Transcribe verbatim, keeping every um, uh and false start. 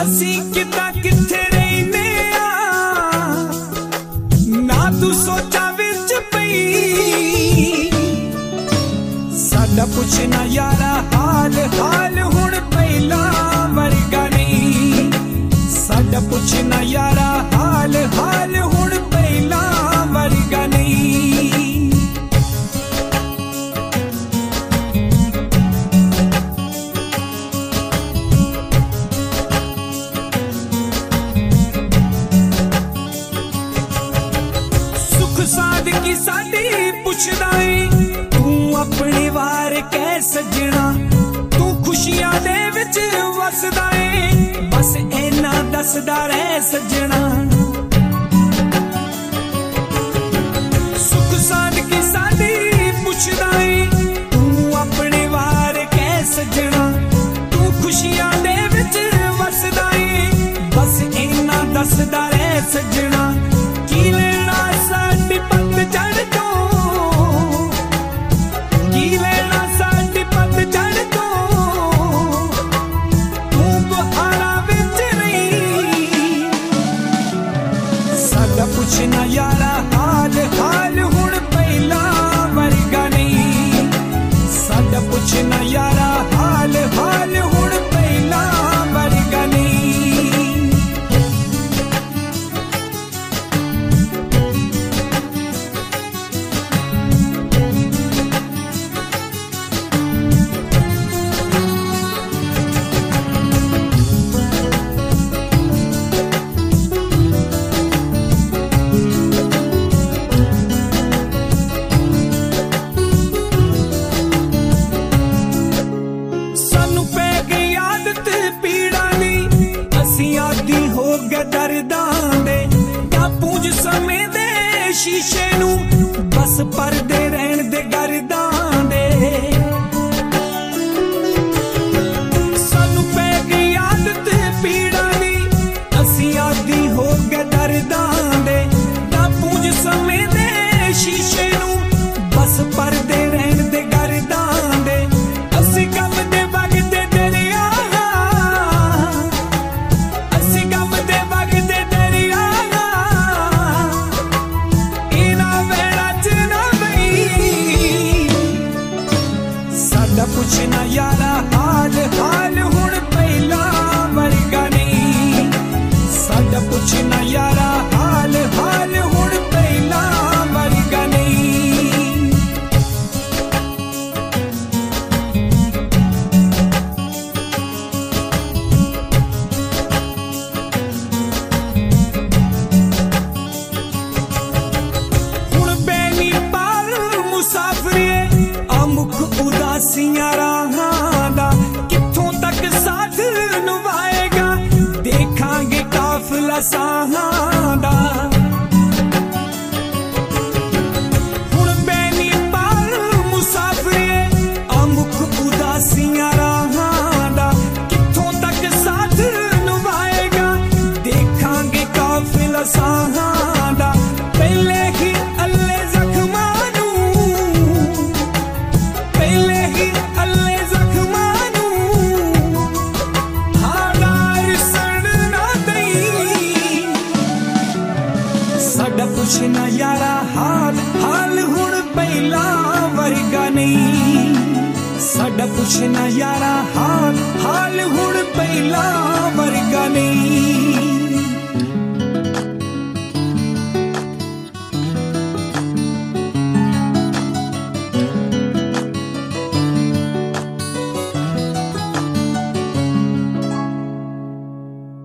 असी किता किथे रहने ना तू सोचा विच पई साडा पुछना यारा हाल हाल हुण पहला वर्गा नहीं साडा पुछना यारा हाल हाल हुण पहला वर्गा नहीं साद की साडी पुछदा है तू अपने वार कै सजना तू खुशियां दे विच वसदा है बस इना दसदा रह सजना सुख साद की साडी पुछदा है तू अपने वार कै सजना तू खुशियां दे विच वसदा है बस इना दसदा रह सजना की लेना साडी पत चढ़ तो की लेना साडी पत चढ़ तो तू बहारा विच नहीं साडा पुछना यारा हाल हाल हुण पहला वर्गा नहीं साडा पुछना यारा हाल हाल हुण पहला वर्गा नहीं दर्दां दे क्या पूंज समय दे शीशे नू बस परदे रहन दे गर्दां दे सानू पै गई आदत पीड़ा दी असी आदी हो गए दर्दां दे क्या पूंज समय दे शीशे नू बस परदे रहन दे गर्दां दे असी गम दे वगदे दरिया असी गम दे वगदे दरिया इना वेड़ा च ना बई साडा पुछना यारा हाल हाल हुण पहला वर्गा नहीं साडा पुछना यारा हाल हाल हुण पहला वर्गा नहीं उदासियां राहां दा कित्थों तक साथ निभाएगा देखांगे काफिला साहां दा हुण बैनी पाल मुसाफिरे अमुख उदासियां राहां दा कित्थों तक साथ निभाएगा देखांगे काफिला साहां दा पहले ही अल्ले जख्मां पहले ही अल्ले जख्मानू हादार सड़ना दई साडा पुछना यारा हाल हाल हुण पहला वर्गा नहीं साडा पुछना यारा हाल हाल हुण पहला वर्गा नहीं